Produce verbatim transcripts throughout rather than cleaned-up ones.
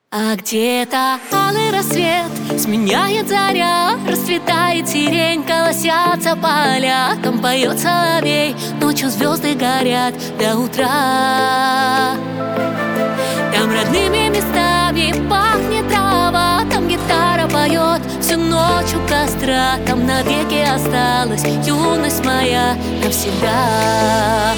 А где-то алый рассвет сменяет заря, расцветает сирень, колосятся поля. Там поет соловей, ночью звезды горят до утра. Там родными местами пахнет трава, там гитара поет всю ночь у костра. Там навеки осталась юность моя навсегда.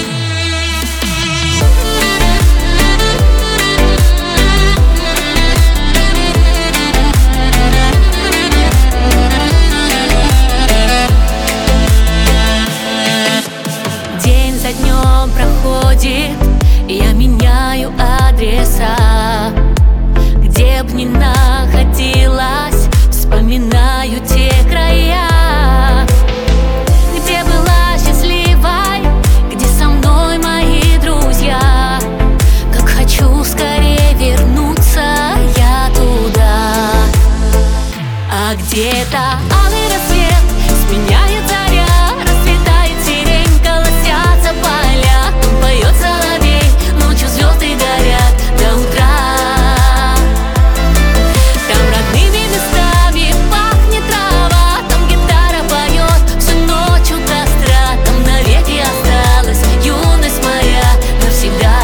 День за днем проходит, я меняю адреса. Где б ни находилась, вспоминаю те края. Где была счастливой, где со мной мои друзья. Как хочу скорее вернуться я туда. А где-то алый рассвет сменяет заря, расцветает сирень, колосятся поля. Там поет соловей, ночью звезды горят до утра. Там родными местами пахнет трава, там гитара поет всю ночь у костра. Там навеки осталась юность моя навсегда.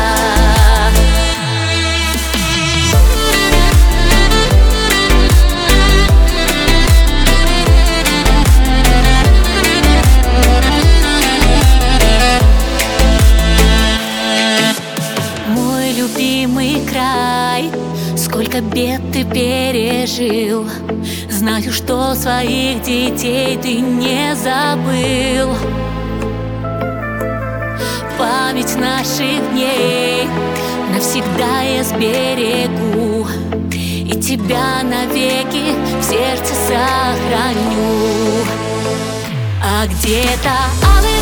Любимый край, сколько бед ты пережил. Знаю, что своих детей ты не забыл. Память наших дней навсегда я сберегу, и тебя навеки в сердце сохраню. А где-то алый